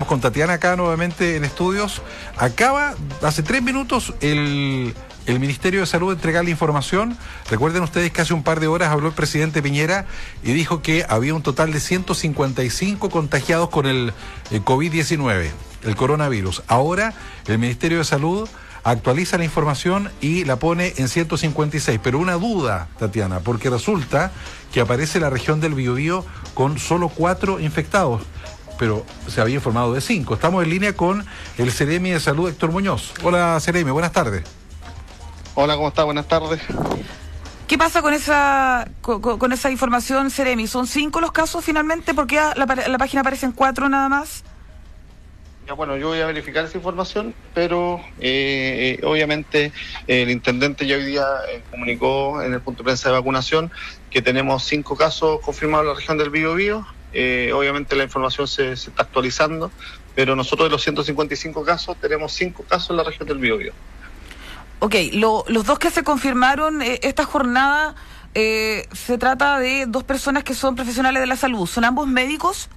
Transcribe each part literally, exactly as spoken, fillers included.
con Tatiana acá nuevamente en estudios. Acaba, hace tres minutos, el, el Ministerio de Salud entregar la información. Recuerden ustedes que hace un par de horas habló el presidente Piñera y dijo que había un total de ciento cincuenta y cinco contagiados con el, el COVID diecinueve, el coronavirus. Ahora, el Ministerio de Salud actualiza la información y la pone en ciento cincuenta y seis. Pero una duda, Tatiana, porque resulta que aparece la región del Biobío con solo cuatro infectados, pero se había informado de cinco. Estamos en línea con el Seremi de Salud, Héctor Muñoz. Hola, Seremi, buenas tardes. Hola, ¿cómo está? Buenas tardes. ¿Qué pasa con esa con, con esa información, Seremi? ¿Son cinco los casos finalmente? ¿Por qué la, la página aparecen cuatro nada más? Ya, bueno, yo voy a verificar esa información, pero eh, obviamente eh, el intendente ya hoy día eh, comunicó en el punto de prensa de vacunación que tenemos cinco casos confirmados en la región del Biobío. Eh, obviamente la información se, se está actualizando, pero nosotros de los ciento cincuenta y cinco casos tenemos cinco casos en la región del Biobío. Ok, lo, los dos que se confirmaron eh, esta jornada, eh, se trata de dos personas que son profesionales de la salud. ¿Son ambos médicos?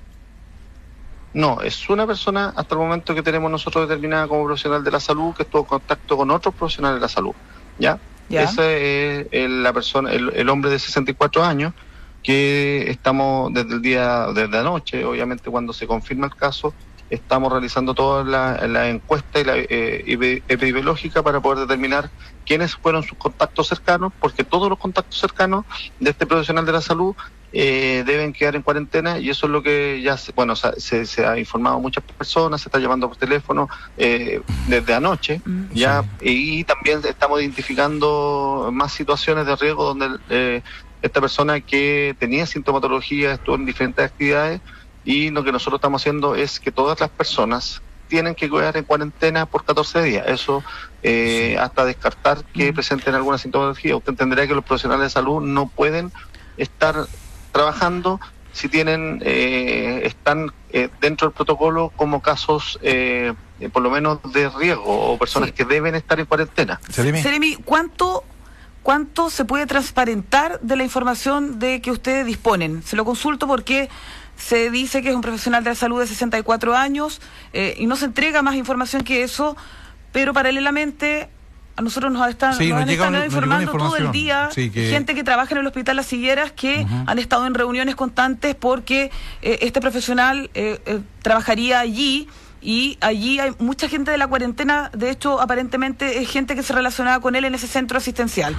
No, es una persona hasta el momento que tenemos nosotros determinada como profesional de la salud que estuvo en contacto con otros profesionales de la salud, ¿ya? ¿Ya? Ese es el, la persona, el, el hombre de sesenta y cuatro años que estamos desde el día, desde anoche, obviamente cuando se confirma el caso, estamos realizando toda la, la encuesta y la eh, epidemiológica para poder determinar quiénes fueron sus contactos cercanos, porque todos los contactos cercanos de este profesional de la salud eh, deben quedar en cuarentena, y eso es lo que ya, se, bueno, se, se ha informado a muchas personas, se está llamando por teléfono eh, desde anoche, mm, ya, sí. y, y también estamos identificando más situaciones de riesgo donde eh, esta persona que tenía sintomatología estuvo en diferentes actividades. Y lo que nosotros estamos haciendo es que todas las personas tienen que quedar en cuarentena por catorce días. Eso eh, sí. hasta descartar que mm. presenten alguna sintomatología. Usted entenderá que los profesionales de salud no pueden estar trabajando si tienen eh, están eh, dentro del protocolo como casos eh, eh, por lo menos de riesgo o personas sí. que deben estar en cuarentena. Seremi, Seremi, ¿cuánto, ¿cuánto se puede transparentar de la información de que ustedes disponen? Se lo consulto porque se dice que es un profesional de la salud de sesenta y cuatro años eh, y no se entrega más información que eso, pero paralelamente a nosotros nos están, sí, nos han estado un, informando todo el día sí, que... gente que trabaja en el Hospital Las Higueras que uh-huh. han estado en reuniones constantes porque eh, este profesional eh, eh, trabajaría allí, y allí hay mucha gente de la cuarentena. De hecho, aparentemente es gente que se relacionaba con él en ese centro asistencial.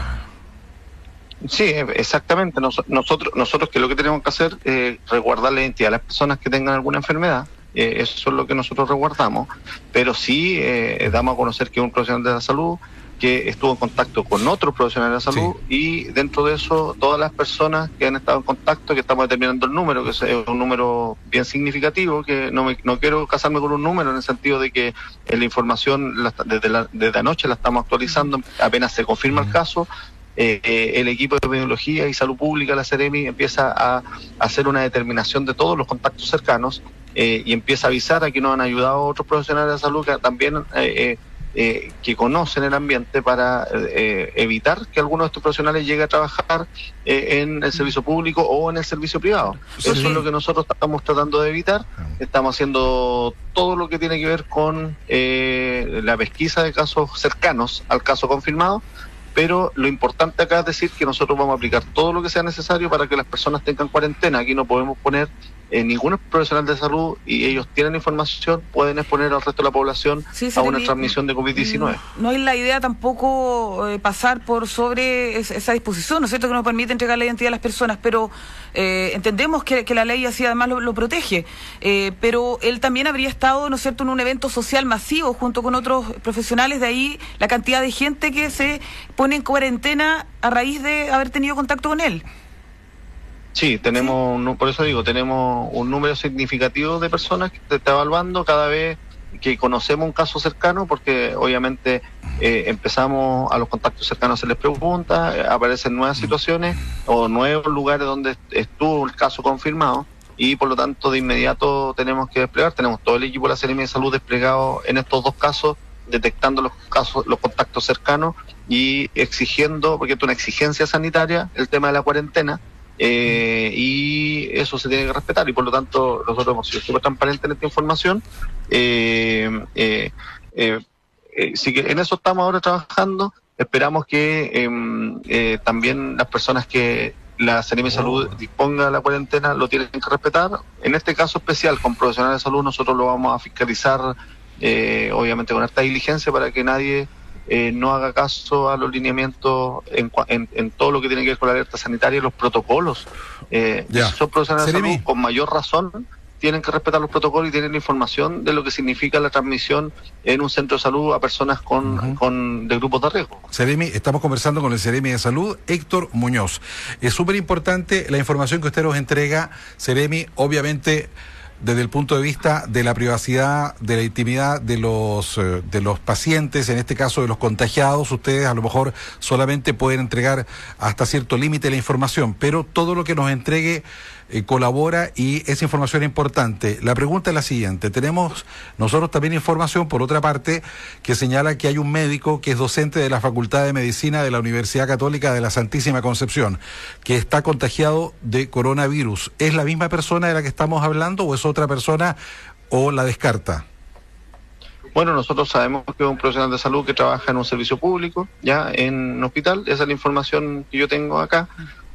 Sí, exactamente. Nos, nosotros, nosotros que lo que tenemos que hacer es eh, resguardar la identidad de las personas que tengan alguna enfermedad. Eh, eso es lo que nosotros resguardamos. Pero sí eh, damos a conocer que es un profesional de la salud que estuvo en contacto con otros profesionales de la salud, sí. y dentro de eso todas las personas que han estado en contacto, que estamos determinando el número, que es un número bien significativo, que no me, no quiero casarme con un número en el sentido de que eh, la información la, desde, la, desde anoche la estamos actualizando, apenas se confirma el caso. Eh, eh, el equipo de epidemiología y salud pública, la Seremi, empieza a, a hacer una determinación de todos los contactos cercanos eh, y empieza a avisar a que nos han ayudado otros profesionales de salud que también eh, eh, que conocen el ambiente para eh, evitar que alguno de estos profesionales llegue a trabajar eh, en el servicio público o en el servicio privado. Sí. Eso es lo que nosotros estamos tratando de evitar. Estamos haciendo todo lo que tiene que ver con eh, la pesquisa de casos cercanos al caso confirmado. Pero lo importante acá es decir que nosotros vamos a aplicar todo lo que sea necesario para que las personas tengan cuarentena. Aquí no podemos poner eh, ningún profesional de salud, y ellos tienen información, pueden exponer al resto de la población sí, a una transmisión de COVID diecinueve. No es la idea tampoco eh, pasar por sobre es, esa disposición, ¿no es cierto?, que nos permite entregar la identidad a las personas, pero eh, entendemos que, que la ley así además lo, lo protege. Eh, pero él también habría estado, ¿no es cierto?, en un evento social masivo junto con otros profesionales, de ahí la cantidad de gente que se pone en cuarentena a raíz de haber tenido contacto con él. Sí, tenemos, ¿sí? por eso digo, tenemos un número significativo de personas que se está evaluando cada vez que conocemos un caso cercano, porque obviamente eh, empezamos a los contactos cercanos, se les pregunta, eh, aparecen nuevas situaciones o nuevos lugares donde estuvo el caso confirmado, y por lo tanto de inmediato tenemos que desplegar, tenemos todo el equipo de la Seremi de Salud desplegado en estos dos casos, detectando los casos, los contactos cercanos y exigiendo, porque esto es una exigencia sanitaria, el tema de la cuarentena, eh, y eso se tiene que respetar, y por lo tanto nosotros hemos sido súper transparentes en esta información. Eh, eh, eh, eh, sí que en eso estamos ahora trabajando. Esperamos que eh, eh, también las personas que la Seremi de Salud disponga de la cuarentena lo tienen que respetar. En este caso especial, con profesionales de salud, nosotros lo vamos a fiscalizar, eh, obviamente con harta diligencia, para que nadie eh, no haga caso a los lineamientos en, en, en todo lo que tiene que ver con la alerta sanitaria y los protocolos. Eh, son profesionales Seremi de salud, con mayor razón tienen que respetar los protocolos y tienen la información de lo que significa la transmisión en un centro de salud a personas con, uh-huh. con de grupos de riesgo. Seremi, estamos conversando con el Seremi de Salud, Héctor Muñoz. Es súper importante la información que usted nos entrega, Seremi, obviamente desde el punto de vista de la privacidad, de la intimidad de los eh, de los pacientes, en este caso de los contagiados. Ustedes a lo mejor solamente pueden entregar hasta cierto límite la información, pero todo lo que nos entregue eh, colabora, y esa información es importante. La pregunta es la siguiente: tenemos nosotros también información, por otra parte, que señala que hay un médico que es docente de la Facultad de Medicina de la Universidad Católica de la Santísima Concepción, que está contagiado de coronavirus. ¿Es la misma persona de la que estamos hablando o es otra persona, o la descarta? Bueno, nosotros sabemos que es un profesional de salud que trabaja en un servicio público, ya en un hospital. Esa es la información que yo tengo acá.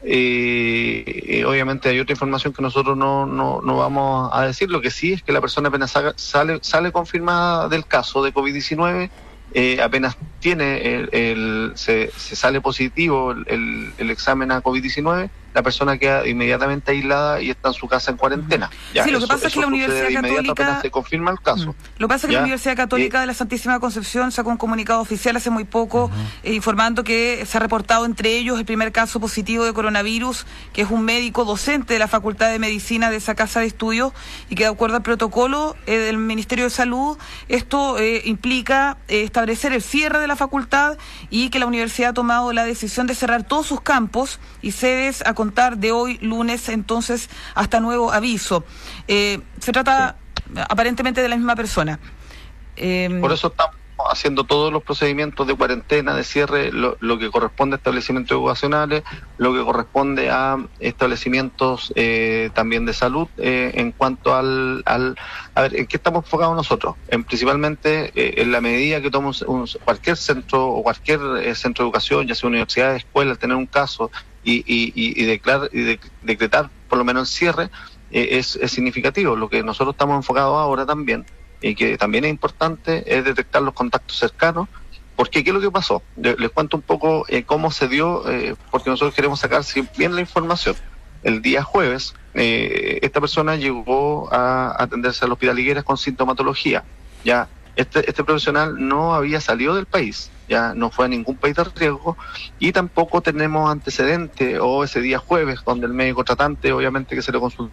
Eh, eh, obviamente hay otra información que nosotros no, no, no vamos a decir. Lo que sí es que la persona apenas sale, sale, sale confirmada del caso de COVID diecinueve, eh, apenas tiene el, el se, se sale positivo el, el, el examen a COVID diecinueve, la persona queda inmediatamente aislada y está en su casa en cuarentena. Ya, sí, lo que eso, pasa es que la Universidad Católica se confirma el caso. Lo que pasa es que ¿ya? la Universidad Católica eh, de la Santísima Concepción sacó un comunicado oficial hace muy poco, uh-huh. eh, informando que se ha reportado entre ellos el primer caso positivo de coronavirus, que es un médico docente de la Facultad de Medicina de esa casa de estudios, y que de acuerdo al protocolo eh, del Ministerio de Salud, esto eh, implica eh, establecer el cierre de la facultad, y que la universidad ha tomado la decisión de cerrar todos sus campos y sedes a contar de hoy lunes, entonces, hasta nuevo aviso. Eh, se trata sí. aparentemente de la misma persona. Eh, Por eso estamos haciendo todos los procedimientos de cuarentena, de cierre, lo, lo que corresponde a establecimientos educacionales, lo que corresponde a establecimientos eh, también de salud, eh, en cuanto al, al... A ver, ¿en qué estamos enfocados nosotros? En principalmente eh, en la medida que toma un, un, cualquier centro o cualquier eh, centro de educación, ya sea universidad, escuela, al tener un caso y, y, y, y, declarar, y de, decretar por lo menos el cierre, eh, es, es significativo. Lo que nosotros estamos enfocados ahora también, y que también es importante, es detectar los contactos cercanos. Porque ¿qué es lo que pasó? Les, les cuento un poco eh, cómo se dio, eh, porque nosotros queremos sacar bien la información. El día jueves, eh, esta persona llegó a atenderse al Hospital Higueras con sintomatología. Ya este, este profesional no había salido del país, ya no fue a ningún país de riesgo, y tampoco tenemos antecedente, o ese día jueves, donde el médico tratante, obviamente que se le consultó,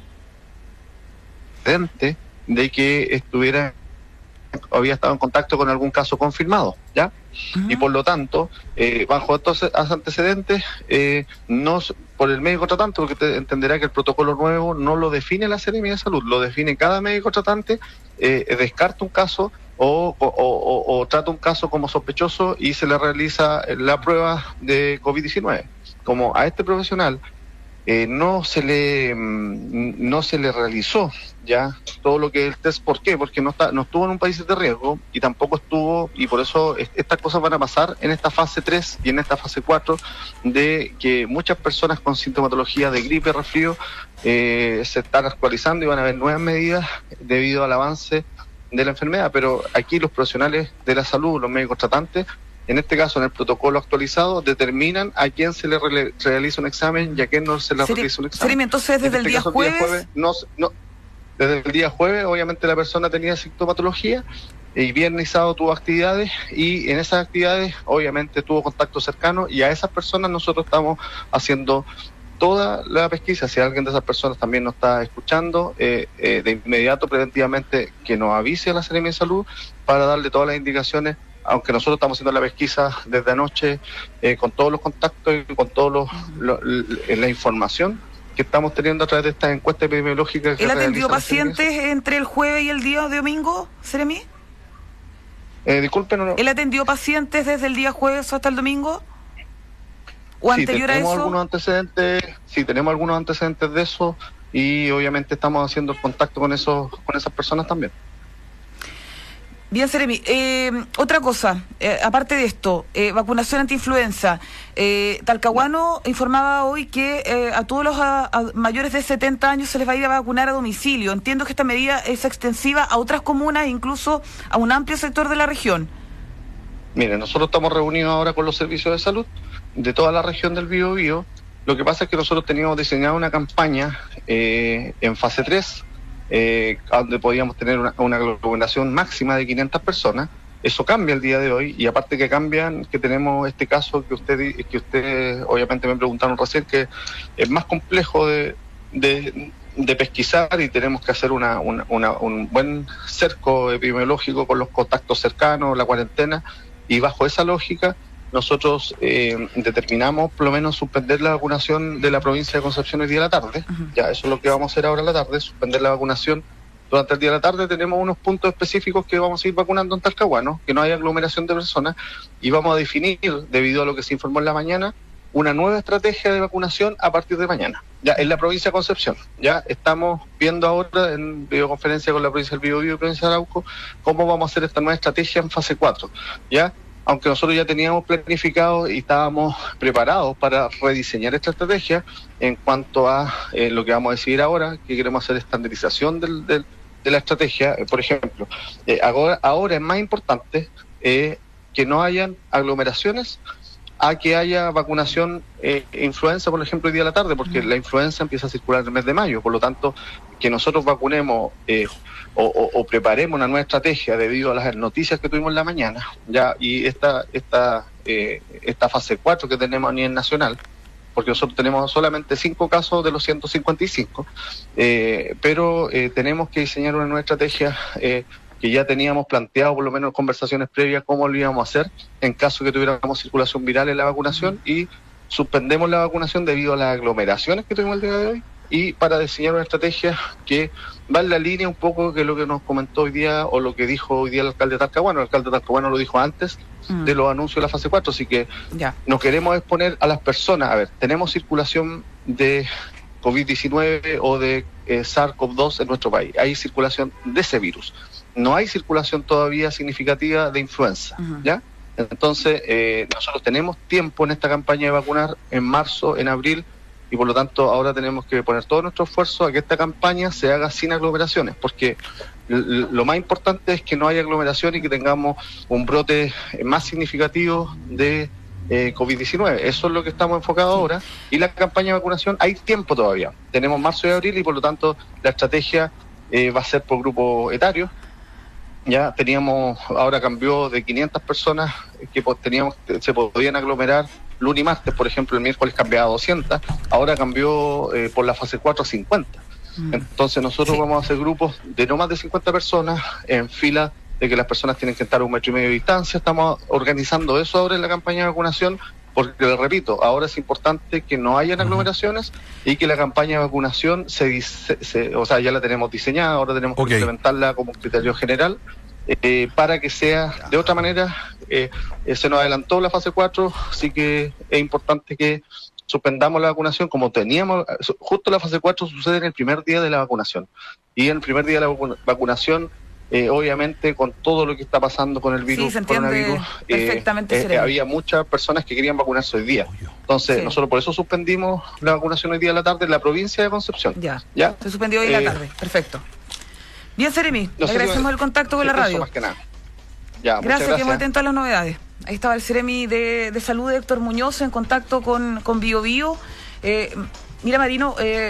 de que estuviera había estado en contacto con algún caso confirmado, ¿ya? Uh-huh. Y por lo tanto, eh, bajo estos antecedentes, eh, no por el médico tratante, porque te entenderá que el protocolo nuevo no lo define la Seremi de Salud, lo define cada médico tratante, eh, descarta un caso o, o, o, o trata un caso como sospechoso y se le realiza la prueba de COVID diecinueve. Como a este profesional Eh, no se le no se le realizó ya todo lo que es el test. ¿Por qué? Porque no está no estuvo en un país de riesgo, y tampoco estuvo, y por eso es, estas cosas van a pasar en esta fase tres y en esta fase cuatro, de que muchas personas con sintomatología de gripe, resfrío, eh, se están actualizando y van a haber nuevas medidas debido al avance de la enfermedad. Pero aquí los profesionales de la salud, los médicos tratantes, en este caso, en el protocolo actualizado, determinan a quién se le re realiza un examen y a quién no se le Seri realiza un examen. Seremi, entonces, desde en este el día caso, jueves... día jueves no, no, desde el día jueves, obviamente, la persona tenía sintomatología, y viernes y sábado tuvo actividades, y en esas actividades, obviamente, tuvo contacto cercano, y a esas personas nosotros estamos haciendo toda la pesquisa. Si alguien de esas personas también nos está escuchando, eh, eh, de inmediato, preventivamente, que nos avise a la Seremi de Salud para darle todas las indicaciones, aunque nosotros estamos haciendo la pesquisa desde anoche, eh, con todos los contactos y con toda lo, la información que estamos teniendo a través de esta encuesta epidemiológica. Que ¿Él atendió pacientes entre el jueves y el día de domingo, Seremi? Eh, disculpen, no. ¿Él atendió pacientes desde el día jueves hasta el domingo? ¿O sí, anterior a tenemos eso? algunos antecedentes, sí, tenemos algunos antecedentes de eso y obviamente estamos haciendo el contacto con esos, con esas personas también. Bien, Seremi. Eh, otra cosa, eh, aparte de esto, eh, vacunación antiinfluenza. Eh, Talcahuano informaba hoy que eh, a todos los a, a mayores de setenta años se les va a ir a vacunar a domicilio. Entiendo que esta medida es extensiva a otras comunas e incluso a un amplio sector de la región. Mire, nosotros estamos reunidos ahora con los servicios de salud de toda la región del Biobío. Lo que pasa es que nosotros teníamos diseñado una campaña eh, en fase tres, Eh, donde podíamos tener una, una aglomeración máxima de quinientas personas. Eso cambia el día de hoy, y aparte que cambian, que tenemos este caso que usted que usted obviamente me preguntaron recién, que es más complejo de, de, de pesquisar, y tenemos que hacer una, una, una, un buen cerco epidemiológico con los contactos cercanos, la cuarentena, y bajo esa lógica nosotros eh, determinamos por lo menos suspender la vacunación de la provincia de Concepción el día de la tarde. Uh-huh. Ya, eso es lo que vamos a hacer ahora en la tarde, suspender la vacunación durante el día de la tarde. Tenemos unos puntos específicos que vamos a ir vacunando en Talcahuano, que no haya aglomeración de personas, y vamos a definir, debido a lo que se informó en la mañana, una nueva estrategia de vacunación a partir de mañana, ya en la provincia de Concepción. Ya estamos viendo ahora en videoconferencia con la provincia del Biobío y provincia de Arauco cómo vamos a hacer esta nueva estrategia en fase cuatro, ya. Aunque nosotros ya teníamos planificado y estábamos preparados para rediseñar esta estrategia en cuanto a eh, lo que vamos a decidir ahora, que queremos hacer estandarización del, del, de la estrategia. Eh, por ejemplo, eh, ahora, ahora es más importante eh, que no hayan aglomeraciones a que haya vacunación eh, influenza, por ejemplo, hoy día a la tarde, porque la influenza empieza a circular en el mes de mayo. Por lo tanto, que nosotros vacunemos eh, o, o, o preparemos una nueva estrategia debido a las noticias que tuvimos en la mañana, ya, y esta esta eh, esta fase cuatro que tenemos a nivel nacional, porque nosotros tenemos solamente cinco casos de los ciento cincuenta y cinco, eh, pero eh, tenemos que diseñar una nueva estrategia eh, que ya teníamos planteado, por lo menos en conversaciones previas, cómo lo íbamos a hacer en caso que tuviéramos circulación viral en la vacunación, y suspendemos la vacunación debido a las aglomeraciones que tuvimos el día de hoy, y para diseñar una estrategia que va en la línea un poco de lo que nos comentó hoy día, o lo que dijo hoy día el alcalde de Talcahuano. El alcalde de Talcahuano lo dijo antes mm. de los anuncios de la fase cuatro, así que ya no queremos exponer a las personas. A ver, tenemos circulación de COVID diecinueve o de eh, SARS-CoV dos en nuestro país, hay circulación de ese virus. No hay circulación todavía significativa de influenza, uh-huh. ¿ya? Entonces, eh, nosotros tenemos tiempo en esta campaña de vacunar en marzo, en abril, y por lo tanto ahora tenemos que poner todo nuestro esfuerzo a que esta campaña se haga sin aglomeraciones, porque l- lo más importante es que no haya aglomeración y que tengamos un brote más significativo de eh, COVID diecinueve. Eso es lo que estamos enfocados sí. ahora, y la campaña de vacunación hay tiempo todavía. Tenemos marzo y abril, y por lo tanto la estrategia eh, va a ser por grupo etario. Ya teníamos, ahora cambió de quinientas personas que teníamos, se podían aglomerar lunes y martes, por ejemplo, el miércoles cambiaba a doscientas, ahora cambió eh, por la fase cuatro a cincuenta. Mm. Entonces nosotros sí. vamos a hacer grupos de no más de cincuenta personas en fila, de que las personas tienen que estar a un metro y medio de distancia. Estamos organizando eso ahora en la campaña de vacunación, porque, les repito, ahora es importante que no hayan aglomeraciones y que la campaña de vacunación se, dice, se o sea, ya la tenemos diseñada, ahora tenemos okay. que implementarla como criterio general, eh, para que sea de otra manera. Eh, eh, se nos adelantó la fase cuatro, así que es importante que suspendamos la vacunación como teníamos. Justo la fase cuatro sucede en el primer día de la vacunación, y en el primer día de la vacu- vacunación Eh, obviamente con todo lo que está pasando con el virus, sí, se entiende coronavirus, perfectamente eh, eh, había muchas personas que querían vacunarse hoy día. Entonces, sí. nosotros por eso suspendimos la vacunación hoy día a la tarde en la provincia de Concepción. Ya, ¿Ya? Se suspendió hoy eh, la tarde, perfecto. Bien, Seremi, no sé agradecemos si el contacto con la radio. Más que nada. Ya, gracias, que hemos atento a las novedades. Ahí estaba el Seremi de, de Salud, Héctor Muñoz, en contacto con, con Biobío. Eh, mira, Marino, eh,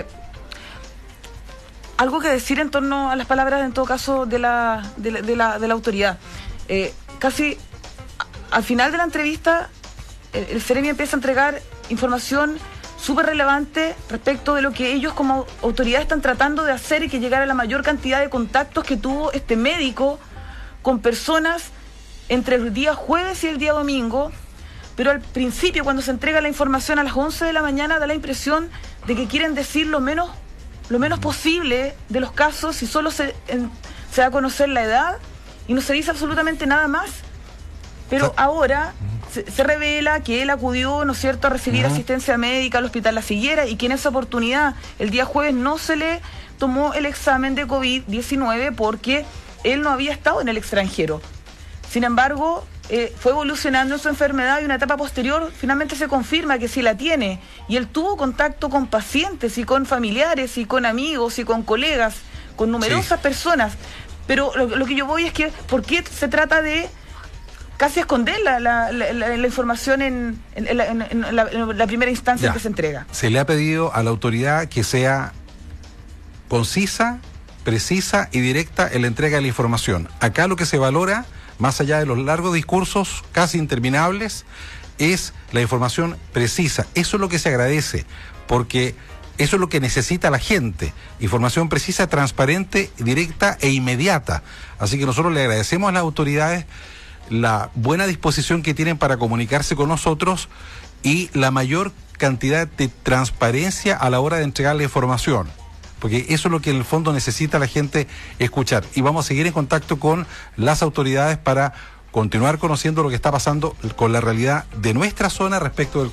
algo que decir en torno a las palabras, en todo caso, de la de la, de la, de la autoridad. Eh, casi a, al final de la entrevista, el, el Seremi empieza a entregar información súper relevante respecto de lo que ellos como autoridad están tratando de hacer, y que llegara a la mayor cantidad de contactos que tuvo este médico con personas entre el día jueves y el día domingo. Pero al principio, cuando se entrega la información a las once de la mañana, da la impresión de que quieren decir lo menos lo menos posible de los casos, y solo se, en, se da a conocer la edad y no se dice absolutamente nada más. Pero ahora se, se revela que él acudió, ¿no es cierto?, a recibir uh-huh. asistencia médica al Hospital La Figuera y que en esa oportunidad, el día jueves, no se le tomó el examen de COVID diecinueve porque él no había estado en el extranjero. Sin embargo, eh, fue evolucionando su enfermedad y una etapa posterior finalmente se confirma que sí la tiene. Y él tuvo contacto con pacientes y con familiares y con amigos y con colegas, con numerosas sí. personas. Pero lo, lo que yo voy es que, ¿por qué se trata de casi esconder la, la, la, la, la información en, en, en, la, en, la, en la primera instancia ya. en que se entrega? Se le ha pedido a la autoridad que sea concisa, precisa y directa en la entrega de la información. Acá lo que se valora, más allá de los largos discursos casi interminables, es la información precisa. Eso es lo que se agradece, porque eso es lo que necesita la gente. Información precisa, transparente, directa e inmediata. Así que nosotros le agradecemos a las autoridades la buena disposición que tienen para comunicarse con nosotros y la mayor cantidad de transparencia a la hora de entregar la información, porque eso es lo que en el fondo necesita la gente escuchar. Y vamos a seguir en contacto con las autoridades para continuar conociendo lo que está pasando con la realidad de nuestra zona respecto del